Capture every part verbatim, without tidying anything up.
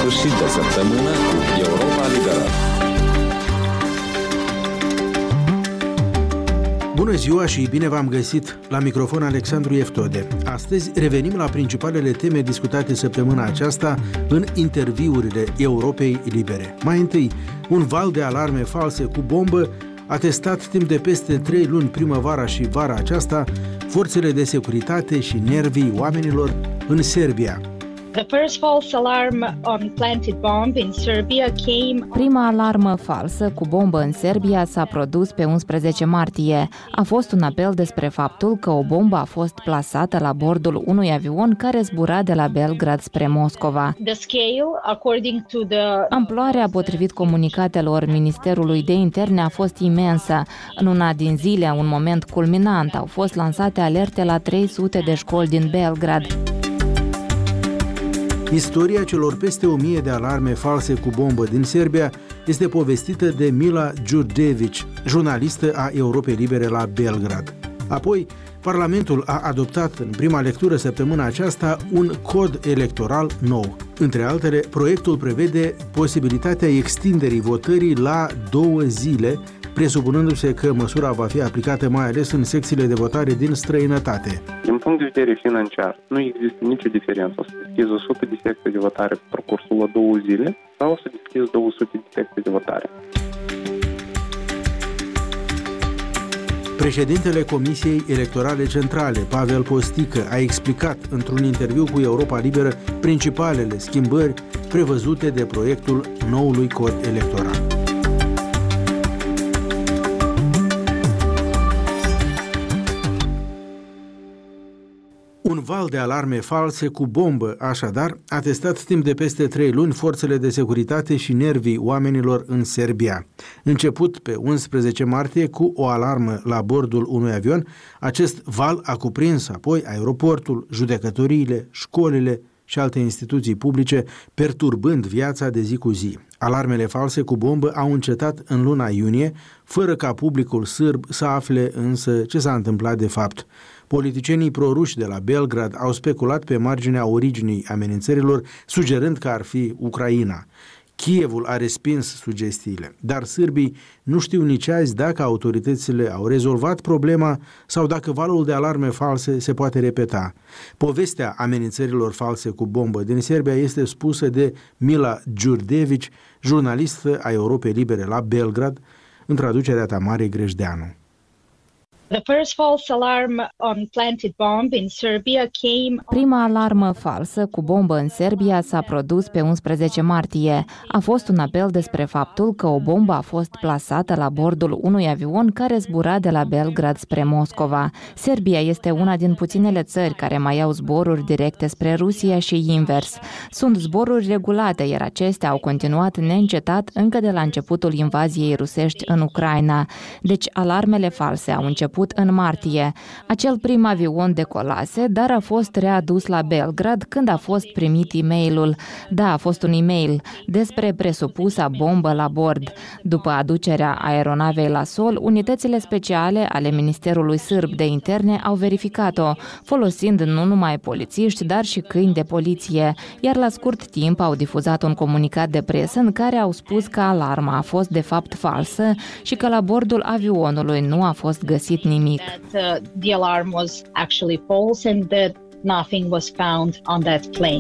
sfârșit de săptămână cu Europa Liberă. Bună ziua și bine v-am găsit! La microfon Alexandru Eftode. Astăzi revenim la principalele teme discutate săptămâna aceasta în interviurile Europei Libere. Mai întâi, un val de alarme false cu bombă a testat timp de peste trei luni primăvara și vara aceasta forțele de securitate și nervii oamenilor în Serbia. The first false alarm on planted bomb in Serbia came... Prima alarmă falsă cu bombă în Serbia s-a produs pe unsprezece martie. A fost un apel despre faptul că o bombă a fost plasată la bordul unui avion care zbura de la Belgrad spre Moscova. The scale, according to the... Amploarea, potrivit comunicatelor Ministerului de Interne, a fost imensă. În una din zile, un moment culminant, au fost lansate alerte la trei sute de școli din Belgrad. Istoria celor peste o mie de alarme false cu bombă din Serbia este povestită de Mila Đurđević, jurnalistă a Europei Libere la Belgrad. Apoi, Parlamentul a adoptat în prima lectură săptămâna aceasta un cod electoral nou. Între altele, proiectul prevede posibilitatea extinderii votării la două zile, presupunându-se că măsura va fi aplicată mai ales în secțiile de votare din străinătate. Din punct de vedere financiar, nu există nicio diferență. O să deschizi o sută de secții de votare pe parcursul la două zile sau o să deschizi două sute de secții de votare. Președintele Comisiei Electorale Centrale, Pavel Postică, a explicat într-un interviu cu Europa Liberă principalele schimbări prevăzute de proiectul noului cod electoral. Un val de alarme false cu bombă, așadar, a testat timp de peste trei luni forțele de securitate și nervii oamenilor în Serbia. Început pe unsprezece martie cu o alarmă la bordul unui avion, acest val a cuprins apoi aeroportul, judecătoriile, școlile și alte instituții publice, perturbând viața de zi cu zi. Alarmele false cu bombă au încetat în luna iunie, fără ca publicul sârb să afle însă ce s-a întâmplat de fapt. Politicienii proruși de la Belgrad au speculat pe marginea originii amenințărilor, sugerând că ar fi Ucraina. Kievul a respins sugestiile, dar sârbii nu știu nici azi dacă autoritățile au rezolvat problema sau dacă valul de alarme false se poate repeta. Povestea amenințărilor false cu bombă din Serbia este spusă de Mila Đurđević, jurnalistă a Europei Libere la Belgrad, în traducerea Tamarei Grejdeanu. The first false alarm on planted bomb in Serbia came... Prima alarmă falsă cu bombă în Serbia s-a produs pe unsprezece martie. A fost un apel despre faptul că o bombă a fost plasată la bordul unui avion care zbura de la Belgrad spre Moscova. Serbia este una din puținele țări care mai au zboruri directe spre Rusia și invers. Sunt zboruri regulate, iar acestea au continuat neîncetat încă de la începutul invaziei rusești în Ucraina. Deci alarmele false au început în martie. Acel prim avion decolase, dar a fost readus la Belgrad când a fost primit e-mailul. Da, a fost un e-mail despre presupusa bombă la bord. După aducerea aeronavei la sol, unitățile speciale ale Ministerului Sârb de Interne au verificat-o, folosind nu numai polițiști, dar și câini de poliție, iar la scurt timp au difuzat un comunicat de presă în care au spus că alarma a fost de fapt falsă și că la bordul avionului nu a fost găsit nimic. That, uh, the alarm was actually false and that nothing was found on that plane.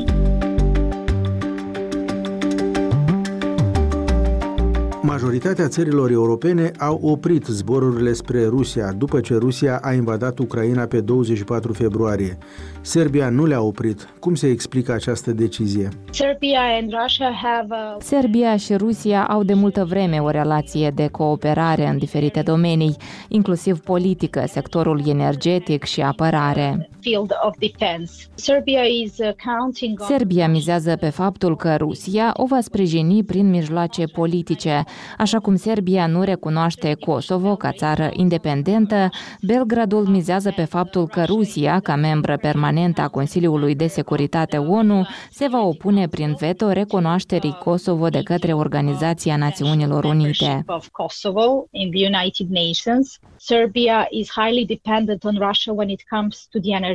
Majoritatea țărilor europene au oprit zborurile spre Rusia după ce Rusia a invadat Ucraina pe douăzeci și patru februarie. Serbia nu le-a oprit. Cum se explică această decizie? Serbia and Russia have a... Serbia și Rusia au de multă vreme o relație de cooperare în diferite domenii, inclusiv politică, sectorul energetic și apărare. Field of defense. Serbia is counting on... Serbia mizează pe faptul că Rusia o va sprijini prin mijloace politice. Așa cum Serbia nu recunoaște Kosovo ca țară independentă, Belgradul mizează pe faptul că Rusia, ca membră permanentă a Consiliului de Securitate O N U, se va opune prin veto recunoașterii Kosovo de către Organizația Națiunilor Unite. Serbia is highly dependent on Russia when it comes to the energy.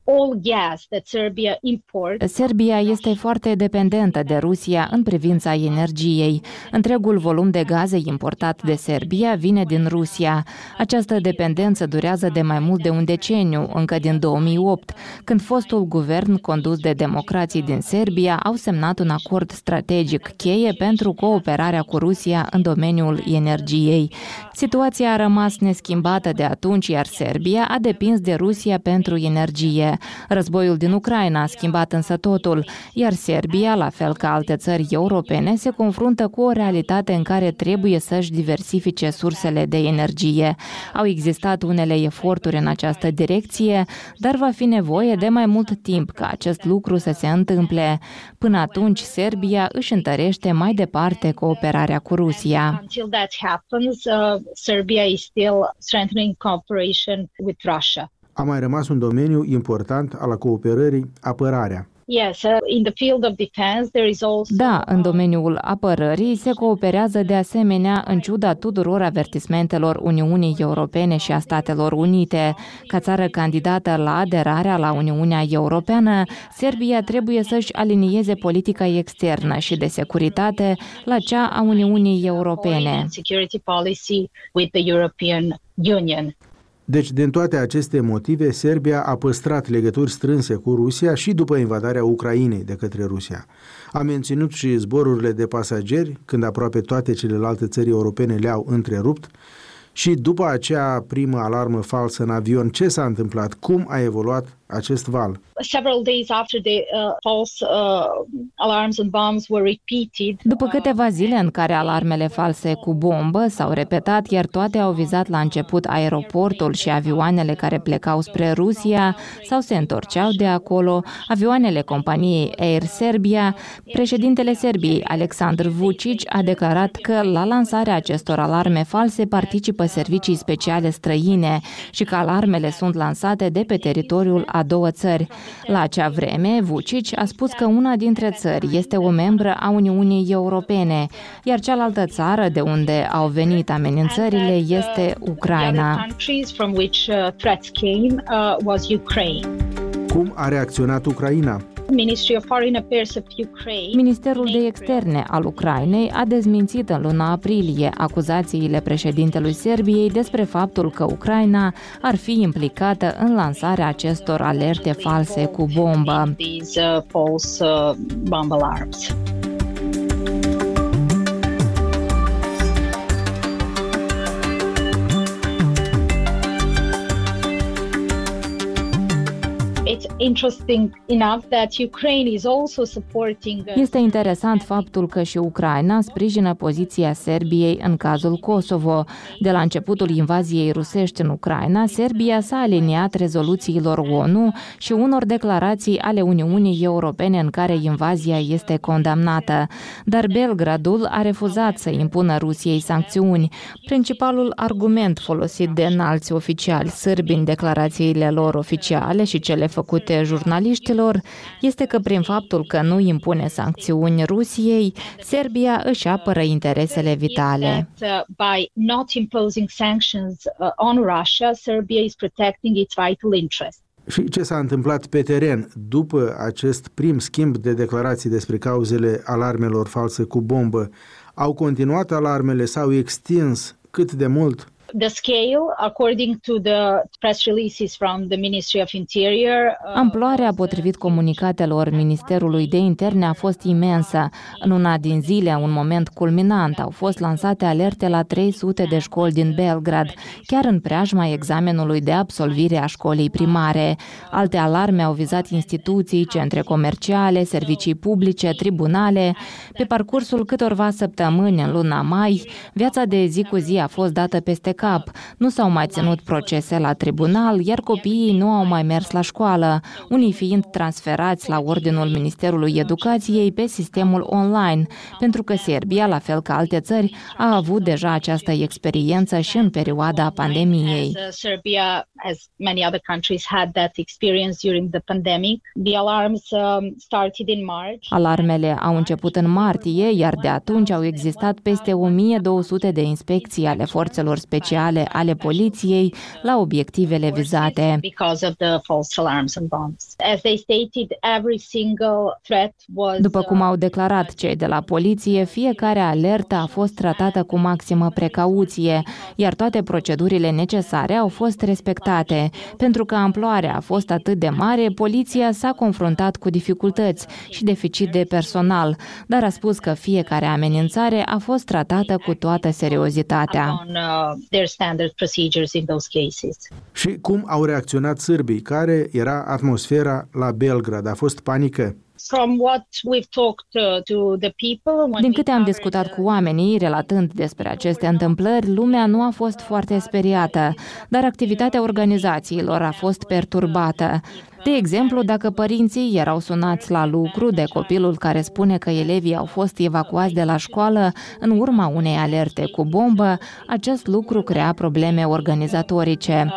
all gas that Serbia imports. Serbia este foarte dependentă de Rusia în privința energiei. Întregul volum de gaze importat de Serbia vine din Rusia. Această dependență durează de mai mult de un deceniu, încă din două mii opt, când fostul guvern condus de democrații din Serbia au semnat un acord strategic cheie pentru cooperarea cu Rusia în domeniul energiei. Situația a rămas neschimbată de atunci, iar Serbia a depins de Rusia pentru energie. Războiul din Ucraina a schimbat însă totul, iar Serbia, la fel ca alte țări europene, se confruntă cu o realitate în care trebuie să-și diversifice sursele de energie. Au existat unele eforturi în această direcție, dar va fi nevoie de mai mult timp ca acest lucru să se întâmple. Până atunci, Serbia își întărește mai departe cooperarea cu Rusia. Until that happens, uh, Serbia is still strengthening cooperation with Russia. A mai rămas un domeniu important al cooperării, apărarea. Yes, uh, in the field of defense there is also Da, în domeniul apărării se cooperează de asemenea în ciuda tuturor avertismentelor Uniunii Europene și a Statelor Unite. Ca țară candidată la aderarea la Uniunea Europeană, Serbia trebuie să-și alinieze politica externă și de securitate la cea a Uniunii Europene. security policy with the European Union. Deci, din toate aceste motive, Serbia a păstrat legături strânse cu Rusia și după invadarea Ucrainei de către Rusia. A menținut și zborurile de pasageri, când aproape toate celelalte țări europene le-au întrerupt, și după acea primă alarmă falsă în avion, ce s-a întâmplat? Cum a evoluat acest val? Several days after the uh, false uh, alarms and bombs were repeated. După câteva zile în care alarmele false cu bombă s-au repetat, iar toate au vizat la început aeroportul și avioanele care plecau spre Rusia sau se întorceau de acolo, avioanele companiei Air Serbia, președintele Serbiei, Aleksandar Vučić, a declarat că la lansarea acestor alarme false participă servicii speciale străine și că alarmele sunt lansate de pe teritoriul a două țări. La acea vreme, Vučić a spus că una dintre țări este o membră a Uniunii Europene, iar cealaltă țară de unde au venit amenințările este Ucraina. Cum a reacționat Ucraina? Ministerul de Externe al Ucrainei a dezmințit în luna aprilie acuzațiile președintelui Serbiei despre faptul că Ucraina ar fi implicată în lansarea acestor alerte false cu bombă. Este interesant faptul că și Ucraina sprijină poziția Serbiei în cazul Kosovo. De la începutul invaziei rusești în Ucraina, Serbia s-a aliniat rezoluțiilor O N U și unor declarații ale Uniunii Europene în care invazia este condamnată. Dar Belgradul a refuzat să impună Rusiei sancțiuni. Principalul argument folosit de înalți oficiali sârbi în declarațiile lor oficiale și cele făcute jurnaliștilor este că prin faptul că nu impune sancțiuni Rusiei, Serbia își apără interesele vitale. By not imposing sanctions on Russia, Serbia is protecting its vital interests. Și ce s-a întâmplat pe teren după acest prim schimb de declarații despre cauzele alarmelor false cu bombă? Au continuat alarmele, s-au extins cât de mult? The scale, according to the press releases from the Ministry of Interior, Amploarea, potrivit comunicatelor Ministerului de Interne, a fost imensă. În una din zile, un moment culminant, au fost lansate alerte la trei sute de școli din Belgrad, chiar în preajma examenului de absolvire a școlii primare. Alte alarme au vizat instituții, centre comerciale, servicii publice, tribunale. Pe parcursul câtorva săptămâni în luna mai, viața de zi cu zi a fost dată peste cap. Nu s-au mai ținut procese la tribunal, iar copiii nu au mai mers la școală, unii fiind transferați la ordinul Ministerului Educației pe sistemul online, pentru că Serbia, la fel ca alte țări, a avut deja această experiență și în perioada pandemiei. Serbia, as many other countries, had that experience during the pandemic. The alarms um, started in March. Alarmele au început în martie, iar de atunci au existat peste o mie două sute de inspecții ale forțelor speciale oficiale ale poliției la obiectivele vizate. După cum au declarat cei de la poliție, fiecare alertă a fost tratată cu maximă precauție, iar toate procedurile necesare au fost respectate. Pentru că amploarea a fost atât de mare, poliția s-a confruntat cu dificultăți și deficit de personal, dar a spus că fiecare amenințare a fost tratată cu toată seriozitatea. Și cum au reacționat sârbii? Care era atmosfera la Belgrad? A fost panică? Din câte am discutat cu oamenii, relatând despre aceste întâmplări, lumea nu a fost foarte speriată, dar activitatea organizațiilor a fost perturbată. De exemplu, dacă părinții erau sunați la lucru de copilul care spune că elevii au fost evacuați de la școală în urma unei alerte cu bombă, acest lucru crea probleme organizatorice.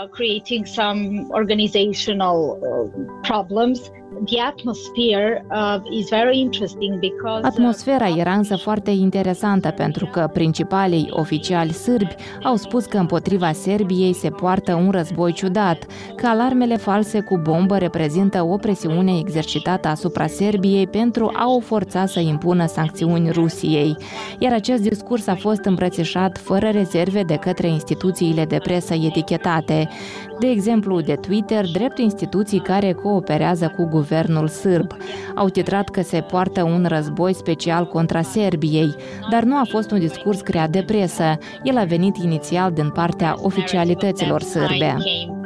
Atmosfera era însă foarte interesantă pentru că principalii oficiali sârbi au spus că împotriva Serbiei se poartă un război ciudat, că alarmele false cu bombă reprezintă o presiune exercitată asupra Serbiei pentru a o forța să impună sancțiuni Rusiei. Iar acest discurs a fost îmbrățișat fără rezerve de către instituțiile de presă etichetate, de exemplu de Twitter, drept instituții care cooperează cu guvernul sârb. Au titrat că se poartă un război special contra Serbiei, dar nu a fost un discurs creat de presă. El a venit inițial din partea oficialităților sârbe.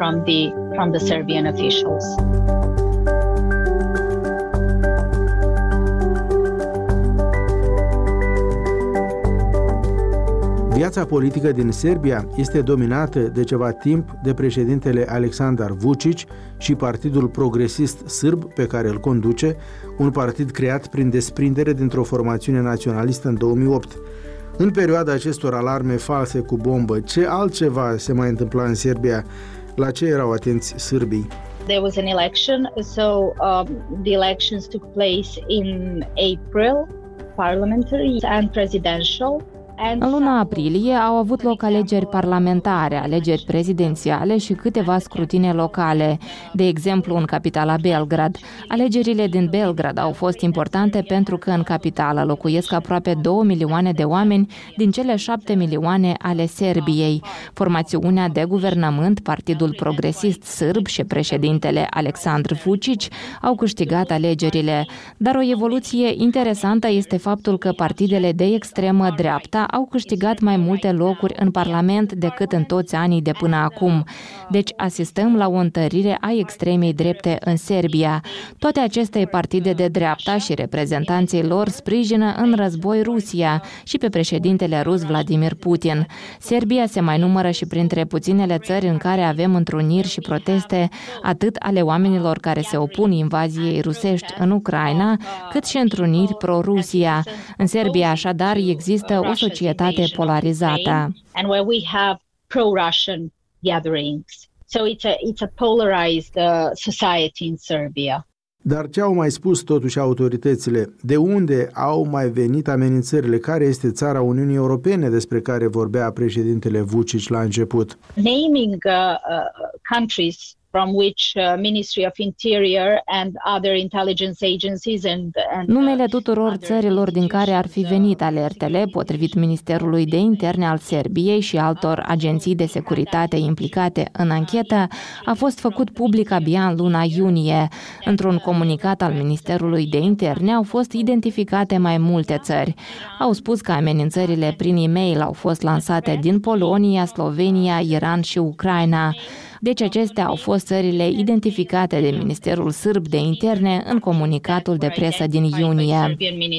Viața politică din Serbia este dominată de ceva timp de președintele Aleksandar Vučić și Partidul Progresist Sârb pe care îl conduce, un partid creat prin desprindere dintr-o formațiune naționalistă în două mii opt. În perioada acestor alarme false cu bombă, ce altceva se mai întâmpla în Serbia? La ce erau atenți sârbii? There was an election, so um, the elections took place in April, parliamentary and presidential. În luna aprilie au avut loc alegeri parlamentare, alegeri prezidențiale și câteva scrutine locale. De exemplu, în capitala Belgrad. Alegerile din Belgrad au fost importante pentru că în capitală locuiesc aproape două milioane de oameni din cele șapte milioane ale Serbiei. Formațiunea de guvernământ, Partidul Progresist Sârb și președintele Aleksandar Vučić au câștigat alegerile. Dar o evoluție interesantă este faptul că partidele de extremă dreapta au câștigat mai multe locuri în Parlament decât în toți anii de până acum. Deci asistăm la o întărire a extremei drepte în Serbia. Toate aceste partide de dreapta și reprezentanții lor sprijină în război Rusia și pe președintele rus Vladimir Putin. Serbia se mai numără și printre puținele țări în care avem întruniri și proteste atât ale oamenilor care se opun invaziei rusești în Ucraina, cât și întruniri pro-Rusia. În Serbia, așadar, există o societate polarizată. And where we have pro-Russian gatherings. So it's a it's a polarized uh, society in Serbia. Dar ce au mai spus totuși autoritățile? De unde au mai venit amenințările? Care este țara Uniunii Europene despre care vorbea președintele Vučić la început? Naming uh, uh, countries from which uh, Ministry of Interior and other intelligence agencies and, and Numele tuturor țărilor din care ar fi venit alertele, potrivit Ministerului de Interne al Serbiei și altor agenții de securitate implicate în anchetă, a fost făcut public abia în luna iunie. Într-un comunicat al Ministerului de Interne au fost identificate mai multe țări. Au spus că amenințările prin e-mail au fost lansate din Polonia, Slovenia, Iran și Ucraina. Deci acestea au fost țările identificate de Ministerul Sârb de Interne în comunicatul de presă din iunie.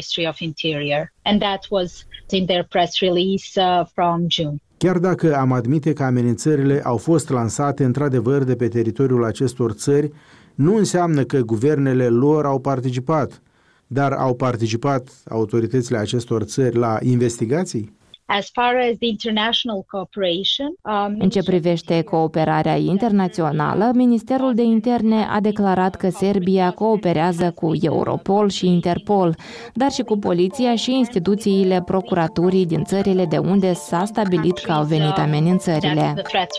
Chiar dacă am admite că amenințările au fost lansate într-adevăr de pe teritoriul acestor țări, nu înseamnă că guvernele lor au participat, dar au participat autoritățile acestor țări la investigații? As far as the international cooperation, um, În ce privește cooperarea internațională, Ministerul de Interne a declarat că Serbia cooperează cu Europol și Interpol, dar și cu poliția și instituțiile procuraturii din țările de unde s-a stabilit că au venit amenințările.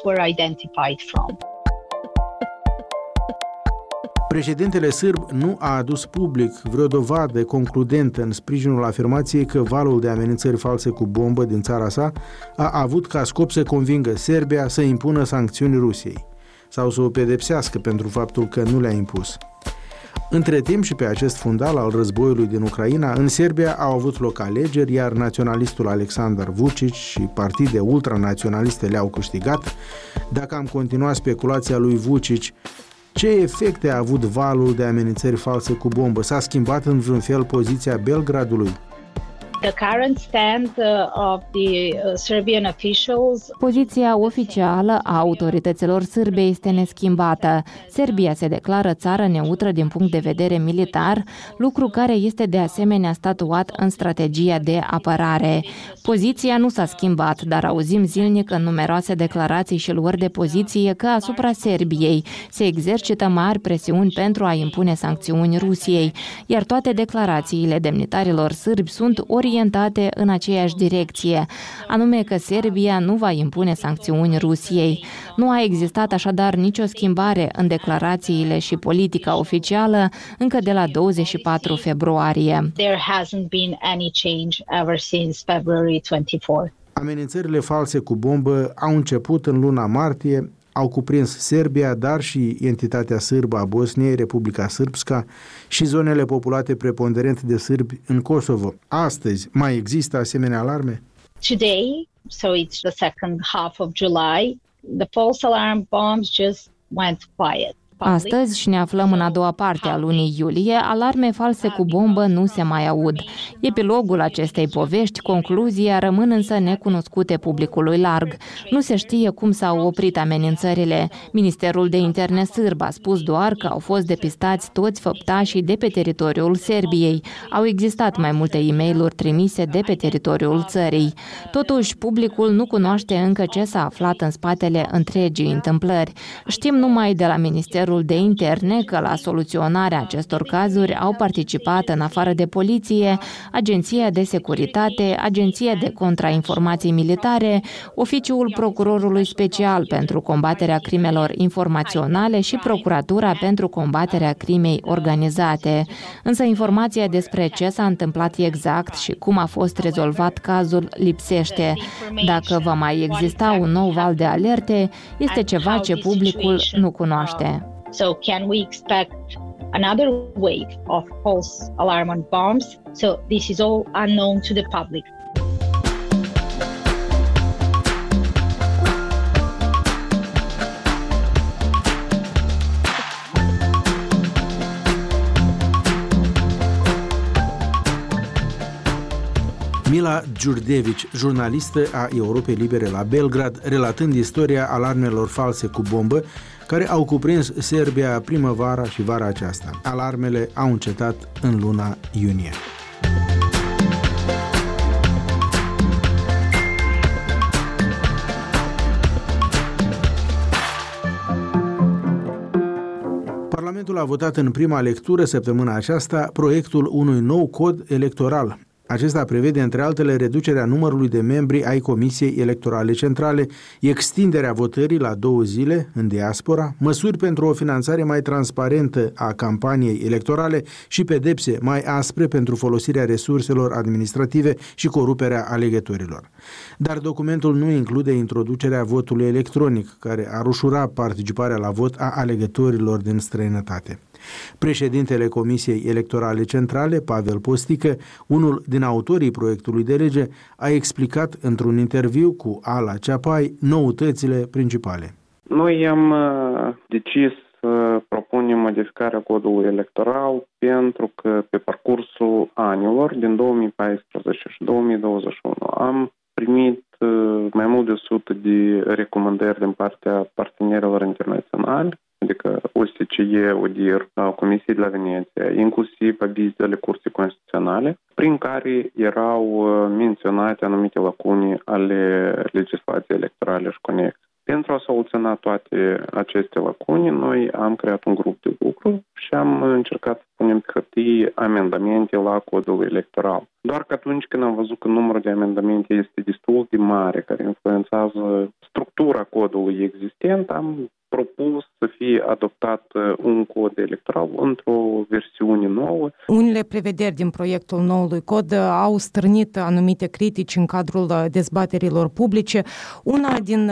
Președintele sârb nu a adus public vreo dovadă concludentă în sprijinul afirmației că valul de amenințări false cu bombă din țara sa a avut ca scop să convingă Serbia să impună sancțiuni Rusiei sau să o pedepsească pentru faptul că nu le-a impus. Între timp și pe acest fundal al războiului din Ucraina, în Serbia au avut loc alegeri, iar naționalistul Aleksandar Vučić și partide ultranaționaliste le-au câștigat. Dacă am continuat speculația lui Vučić, ce efecte a avut valul de amenințări false cu bombă? S-a schimbat în vreun fel poziția Belgradului? The current stand uh, of the uh, Serbian officials. Poziția oficială a autorităților sârbe este neschimbată. Serbia se declară țară neutră din punct de vedere militar, lucru care este de asemenea statuat în strategia de apărare. Poziția nu s-a schimbat, dar auzim zilnic în numeroase declarații și luări de poziție că asupra Serbiei se exercită mari presiuni pentru a impune sancțiuni Rusiei, iar toate declarațiile demnitarilor sârbi sunt orientate orientate în aceeași direcție, anume că Serbia nu va impune sancțiuni Rusiei. Nu a existat așadar nicio schimbare în declarațiile și politica oficială încă de la douăzeci și patru februarie. There hasn't been any change ever since February twenty-fourth. Amenințările false cu bombă au început în luna martie, au cuprins Serbia, dar și entitatea sârbă a Bosniei, Republica Srpska și zonele populate preponderent de sârbi în Kosovo. Astăzi mai există asemenea alarme? Today, so it's the second half of July, the false alarm bombs just went quiet. Astăzi, și ne aflăm în a doua parte a lunii iulie, alarme false cu bombă nu se mai aud. Epilogul acestei povești, concluzia, rămân însă necunoscute publicului larg. Nu se știe cum s-au oprit amenințările. Ministerul de Interne sârb a spus doar că au fost depistați toți făptașii de pe teritoriul Serbiei. Au existat mai multe e-mail-uri trimise de pe teritoriul țării. Totuși, publicul nu cunoaște încă ce s-a aflat în spatele întregii întâmplări. Știm numai de la Ministerul de Interne că la soluționarea acestor cazuri au participat, în afară de poliție, Agenția de Securitate, Agenția de Contrainformații Militare, Oficiul Procurorului Special pentru combaterea crimelor informaționale și Procuratura pentru combaterea crimei organizate. Însă informația despre ce s-a întâmplat exact și cum a fost rezolvat cazul lipsește. Dacă va mai exista un nou val de alerte, este ceva ce publicul nu cunoaște. So can we expect another wave of false alarm on bombs? So this is all unknown to the public. Mila Đurđević, jurnalistă a Europei Libere la Belgrad, relatând istoria alarmelor false cu bombă care au cuprins Serbia primăvara și vara aceasta. Alarmele au încetat în luna iunie. Parlamentul a votat în prima lectură săptămâna aceasta proiectul unui nou cod electoral. Acesta prevede, între altele, reducerea numărului de membri ai Comisiei Electorale Centrale, extinderea votării la două zile în diaspora, măsuri pentru o finanțare mai transparentă a campaniei electorale și pedepse mai aspre pentru folosirea resurselor administrative și coruperea alegătorilor. Dar documentul nu include introducerea votului electronic, care ar ușura participarea la vot a alegătorilor din străinătate. Președintele Comisiei Electorale Centrale, Pavel Postică, unul din autorii proiectului de lege, a explicat într-un interviu cu Ala Ceapai noutățile principale. Noi am decis să propunem modificarea codului electoral pentru că pe parcursul anilor din două mii paisprezece și două mii douăzeci și unu am primit mai mult de o sută de recomandări din partea partenerilor internaționali adică O S C E, O D I R, Comisiei de la Veneția, inclusiv avizele Curții Constituționale, prin care erau menționate anumite lacune ale legislației electorale și conexe. Pentru a soluționa toate aceste lacune, noi am creat un grup de lucru și am încercat să punem pe hârtie amendamente la codul electoral. Doar că atunci când am văzut că numărul de amendamente este destul de mare, care influențează structura codului existent, am propus să fie adoptat un cod electoral într-o versiune nouă. Unele prevederi din proiectul noului cod au stârnit anumite critici în cadrul dezbaterilor publice. Una din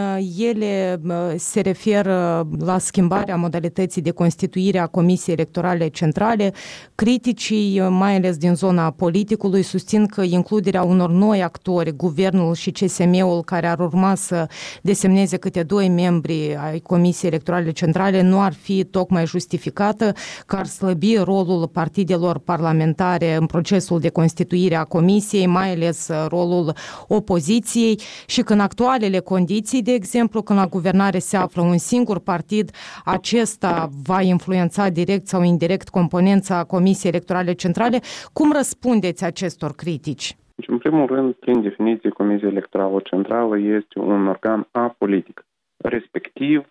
ele se referă la schimbarea modalității de constituire a Comisiei Electorale Centrale. Criticii, mai ales din zona politicului, susțin că includerea unor noi actori, guvernul și C S M-ul, care ar urma să desemneze câte doi membri ai Comisiei Electorale Centrale, nu ar fi tocmai justificată, că ar slăbi rolul partidelor parlamentare în procesul de constituire a Comisiei, mai ales rolul opoziției, și că în actualele condiții, de exemplu, când la guvernare se află un singur partid, acesta va influența direct sau indirect componența Comisiei Electorale Centrale. Cum răspundeți acestor critici? În primul rând, prin definiție, Comisia Electorală Centrală este un organ apolitic. Respectiv,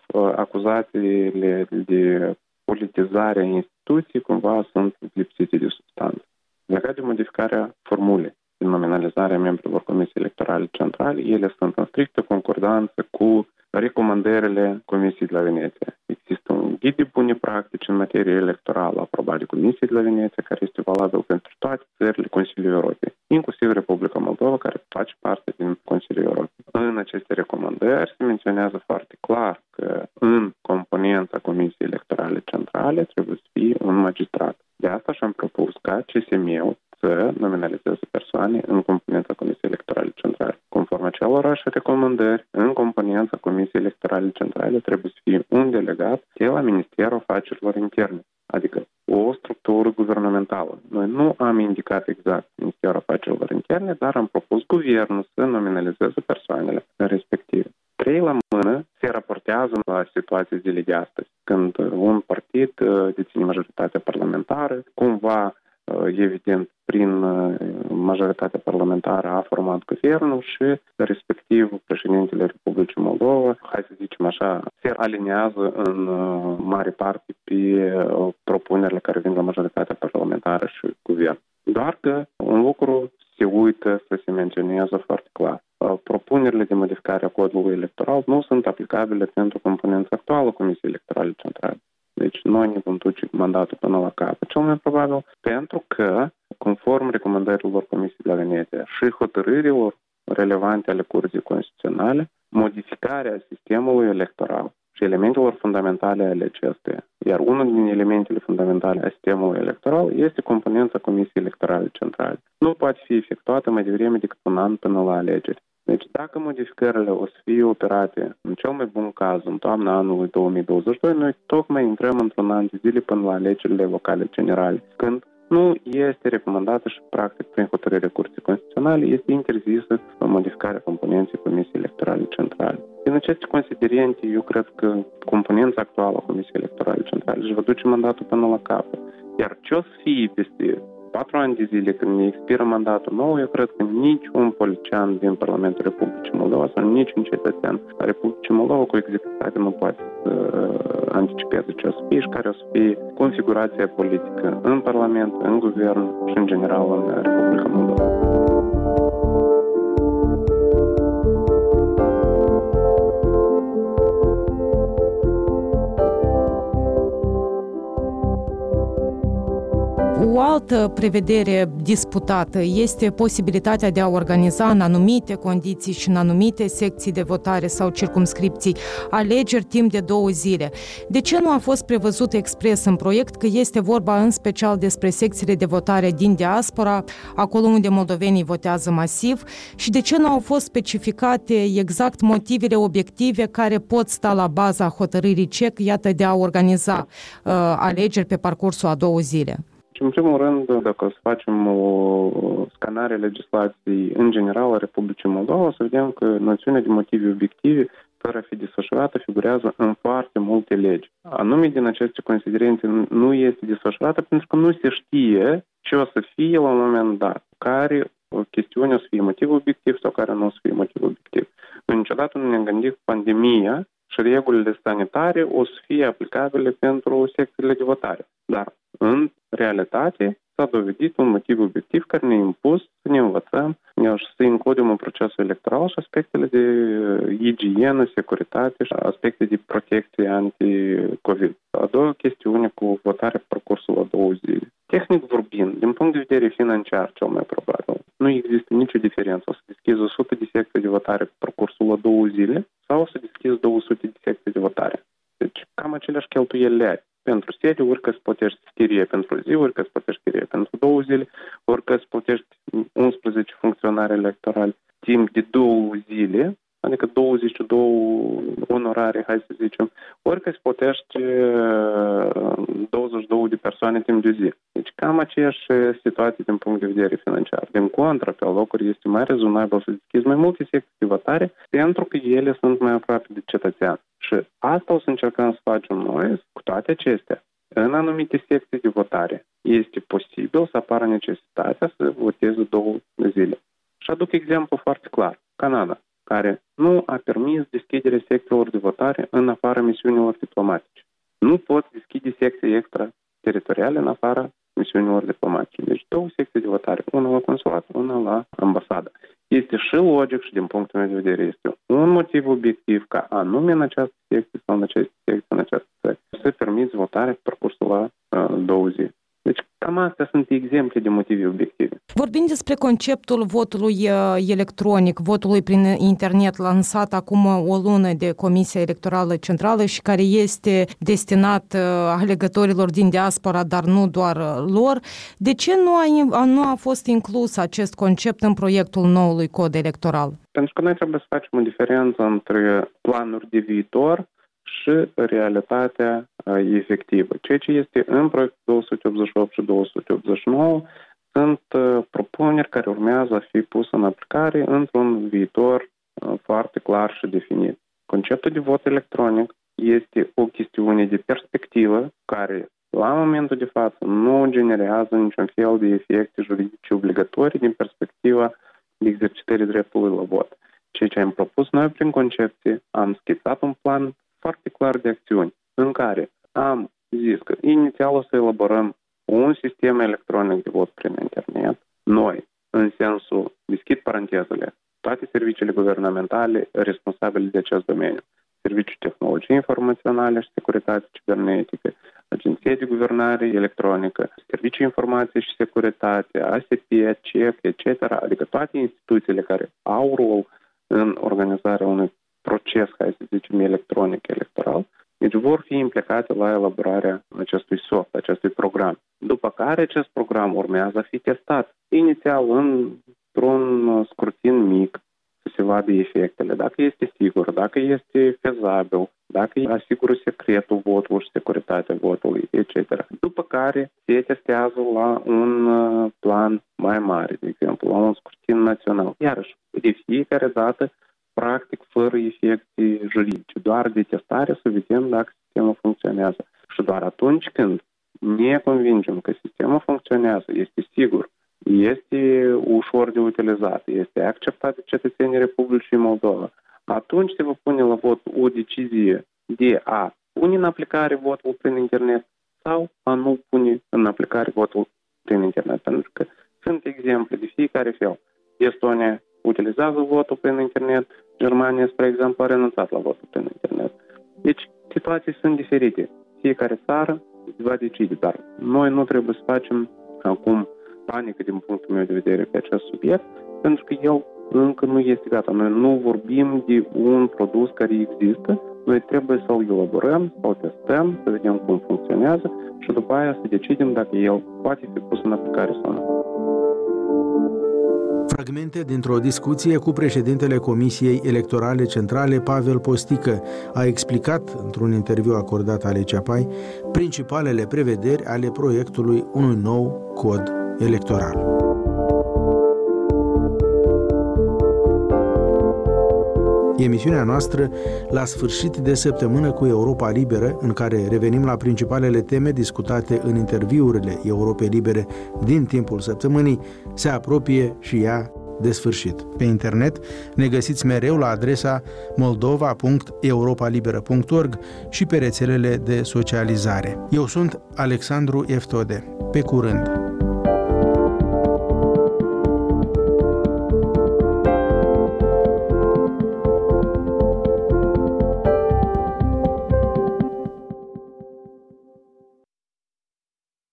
acuzațiile de politizare a instituției cumva sunt lipsite de substanță. Legat de modificarea formulei de nominalizare a membrilor Comisiei Electorale Centrale, ele sunt în strictă concordanță cu recomandările Comisiei de la Veneția. Există un ghid de bune practici în materie electorală aprobat de Comisiei de la Veneția, care este valabil pentru toate țările Consiliului Europei, inclusiv Republica Moldova, care face parte din Consiliul Europei. În aceste recomandări se menționează foarte clar că în componența Comisiei Electorale Centrale trebuie să fie un magistrat. De asta și-am propus ca C S M-ul să nominalizeze persoane în componența Comisiei Electorale Centrale. Conform acelorași recomandări, în componența Comisiei Electorale Centrale trebuie să fie un delegat de la Ministerul Afacerilor Interne, adică o structură guvernamentală. Noi nu am indicat exact Ministerul Afacerilor Interne, dar am propus guvernul să nominalizeze persoanele respective. Trei la mână se raportează la situații zilei de astăzi, când un partid deține majoritatea parlamentară, cumva, evident, prin majoritatea parlamentară a format guvernul și, respectiv, președintele Republicii Moldova, hai să zicem așa, se alinează în mare parte pe propunerile care vin la majoritatea parlamentară și guvern. Doar că un lucru se uită să se menționeze foarte clar. Propunerile de modificare a codului electoral nu sunt aplicabile pentru componența actuală Comisiei Electorale Centrale. Deci noi ne vom duce mandatul până la capăt, cel mai probabil, pentru că, conform recomandărilor Comisiei de la Veneția și hotărârilor relevante ale Curții Constituționale, modificarea sistemului electoral și elementelor fundamentale ale acestuia. Iar unul din elementele fundamentale a sistemului electoral este componența Comisiei Electorale Centrale. Nu poate fi efectuată mai devreme decât un an până la alegeri. Deci dacă modificările o să fie operate în cel mai bun caz în toamna anului două mii douăzeci și doi, noi tocmai intrăm într-un an de zile până la alegerile locale generale, când nu este recomandată și practic prin hotărârea Curții Constituționale este interzisă modificarea componenței Comisiei Electorale Centrale. Din aceste considerente, eu cred că componența actuală a Comisiei Electorale Centrale își va duce mandatul până la capăt. Iar ce o să fie peste patru ani de zile când ne expiră mandatul nou, eu cred că niciun politician din Parlamentul Republicii Moldova sau niciun cetățean a Republicii Moldova cu executate nu poate să anticipeze ce o să fie și care o să fie configurația politică în Parlament, în Guvern și în general în Republica Moldova. O altă prevedere disputată este posibilitatea de a organiza în anumite condiții și în anumite secții de votare sau circumscripții alegeri timp de două zile. De ce nu a fost prevăzut expres în proiect că este vorba în special despre secțiile de votare din diaspora, acolo unde moldovenii votează masiv, și de ce nu au fost specificate exact motivele obiective care pot sta la baza hotărârii C E C, iată, de a organiza uh, alegeri pe parcursul a două zile? În primul rând, dacă o să facem o scanare a legislației în general a Republicii Moldova, o să vedem că noțiunea de motive obiective fără a fi desfășurată, figurează în foarte multe legi. Anume, din aceste considerente nu este desfășurată pentru că nu se știe ce o să fie la un moment dat, care chestiune o să fie motiv obiectiv sau care nu o să fie motiv obiectiv. Noi niciodată nu ne-am gândit că pandemia și regulile sanitare o să fie aplicabile pentru secțiile de votare. Dar, în realitate, s-a dovedit un motiv obiectiv care ne-a impus să ne învățăm și să includem în procesul electoral și aspectele de igienă, securitate și aspecte de protecție anti-COVID. A doua chestiune cu votarea pe parcursul a două zile. Tehnic vorbind, din punct de vedere financiar, cel mai probabil, nu există nicio diferență. O să deschizi o sută de secții de votare pe parcursul a două zile sau o să deschizi două sute de secții de votare. Deci, cam aceleași cheltuieli ai. Pentru sediu, ori că îți plătești chirie pentru zi, ori că îți plătești chirie pentru două zile, ori că îți plătești unsprezece funcționari electorali timp de două zile, adică douăzeci și două onorare, hai să zicem, ori că îți plătești douăzeci și două de persoane timp de zi. Deci cam aceeași situație din punct de vedere financiar. Din contră, pe locuri este mai rezonabil să deschizi mai multe secții de votare pentru că ele sunt mai aproape de cetățean. Și asta o să încercăm să facem noi cu toate acestea. În anumite secții de votare este posibil să apară necesitatea să voteze două zile. Și aduc exemplu foarte clar. Canada, care nu a permis deschiderea secțiilor de votare în afara misiunilor diplomatice. Nu pot deschide secții extrateritoriale în afara misiunilor diplomatice. Deci două secții de votare, una la consulat, una la ambasadă. Este și logic și din punctul meu de vedere este un motiv obiectiv ca anume în această secție sau în această secție, în această țară, să permiți votarea pe parcursul la uh, două zile. Deci cam astea sunt exemple de motive obiective. Vorbim despre conceptul votului electronic, votului prin internet lansat acum o lună de Comisia Electorală Centrală și care este destinat alegătorilor din diaspora, dar nu doar lor. De ce nu a, nu a fost inclus acest concept în proiectul noului cod electoral? Pentru că noi trebuie să facem o diferență între planuri de viitor și realitatea efectivă. Ceea ce este în proiectul două sute optzeci și opt și două sute optzeci și nouă sunt propuneri care urmează a fi puse în aplicare într-un viitor foarte clar și definit. Conceptul de vot electronic este o chestiune de perspectivă care, la momentul de față, nu generează niciun fel de efecte juridice obligatorii din perspectiva de exercitării dreptului la vot. Ceea ce am propus noi prin concepție, am schițat un plan foarte clar de acțiuni, în care am zis că inițial o să elaborăm un sistem electronic de vot prin internet, noi, în sensul, deschid parantezele, toate serviciile guvernamentale responsabile de acest domeniu, Serviciul Tehnologiei Informaționale și Securitate Cibernetică, Agenția de Guvernare Electronică, Serviciul Informației și Securitate, A S P, C E C, et cetera, adică toate instituțiile care au rol în organizarea unui proces, hai să zicem, electronic electoral, deci vor fi implicate la elaborarea acestui soft, acestui program. După care acest program urmează a fi testat, inițial într-un scrutin mic, să se vadă efectele, dacă este sigur, dacă este fezabil, dacă asigură secretul votului și securitatea votului, et cetera. După care se testează la un plan mai mare, de exemplu, la un scrutin național. Iarăși, de fiecare dată, practic, fără efecte juridice, doar de testare să vedem dacă sistemul funcționează. Și doar atunci când ne convingem că sistemul funcționează, este sigur, este ușor de utilizat, este acceptat de cetățenii Republicii Moldova, atunci se va pune la vot o decizie de a pune în aplicare votul prin internet sau a nu pune în aplicare votul prin internet. Pentru că sunt exemple de fiecare fel. Estonia utilizează votul prin internet, Germania, spre exemplu, a renunțat la votul prin internet. Deci, situații sunt diferite. Fiecare țară va decide, dar noi nu trebuie să facem acum panică din punctul meu de vedere pe acest subiect, pentru că el încă nu este gata. Noi nu vorbim de un produs care există, noi trebuie să-l elaborăm, să-l testăm, să vedem cum funcționează și după aia să decidem dacă el poate fi pus în aplicare sau nu. Fragmente dintr-o discuție cu președintele Comisiei Electorale Centrale, Pavel Postică, a explicat, într-un interviu acordat Ale Ceapai, principalele prevederi ale proiectului unui nou cod electoral. Emisiunea noastră la sfârșit de săptămână cu Europa Liberă, în care revenim la principalele teme discutate în interviurile Europei Libere din timpul săptămânii, se apropie și ea de sfârșit. Pe internet ne găsiți mereu la adresa moldova punct europalibera punct org și pe rețelele de socializare. Eu sunt Alexandru Eftode. Pe curând!